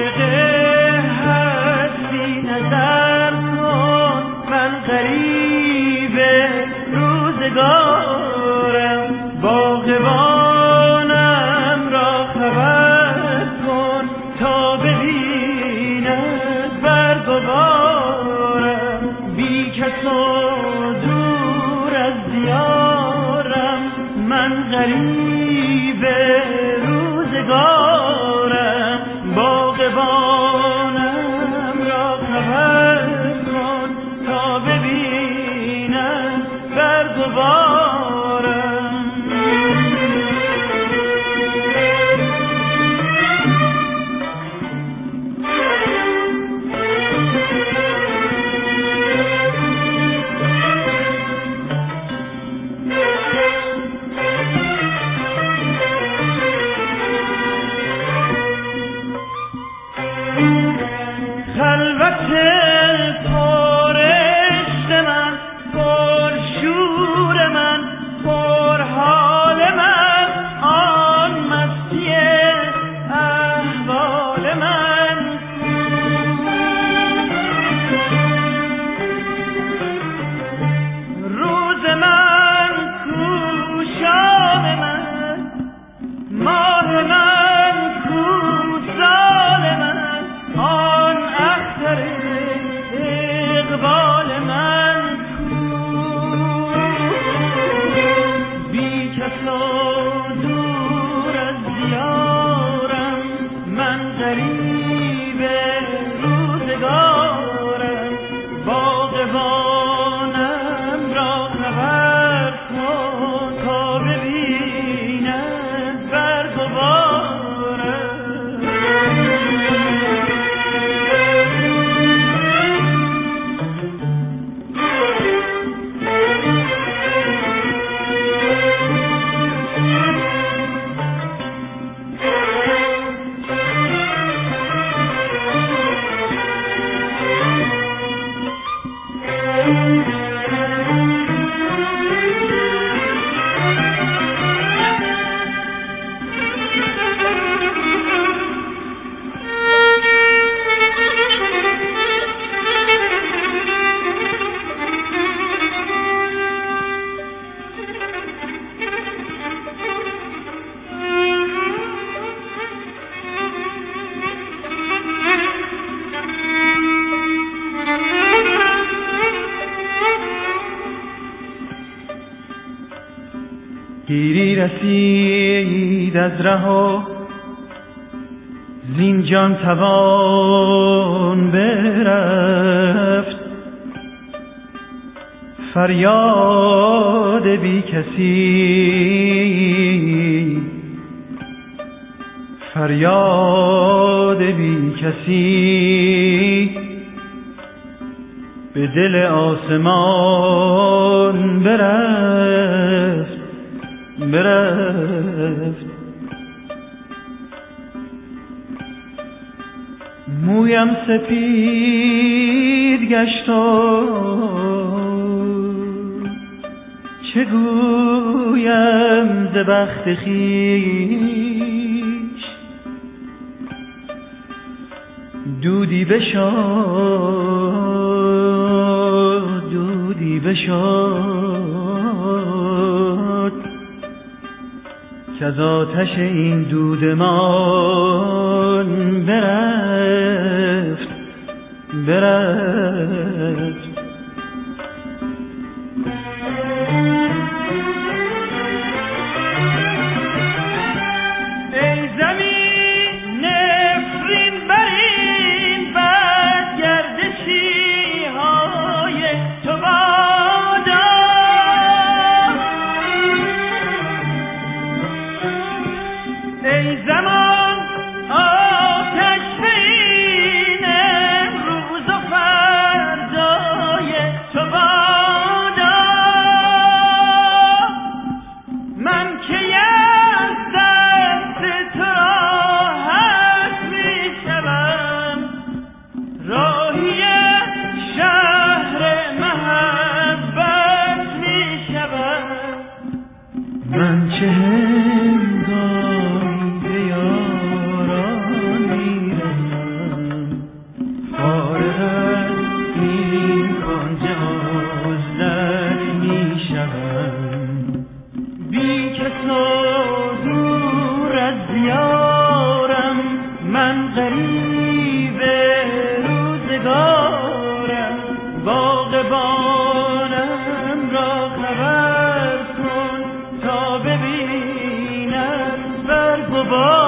دیری رسید از ره و زین جان توان برفت، فریاد بی کسی، فریاد بی کسی به دل آسمان برفت. مویم سپید گشت و چه گویم ز بخت خویش، دودی بشاد، دودی بشاد که از آتش این دودمان برفت. ای زمین نفرین بر این بدگردشی های تو بادا، ای زمان آتش بین امروز و فردای تو بادا. من که از دست تو راحت می شوم، راهی شهر محبت می شوم. من چه هنگامی بیام من غریب روزگارم، باغبانم را خبر کن تا ببینم برگ و بار.